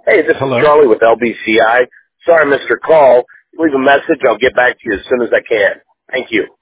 Hey, this Hello. is Charlie with LBCI. Sorry I missed your call. Leave a message. I'll get back to you as soon as I can. Thank you.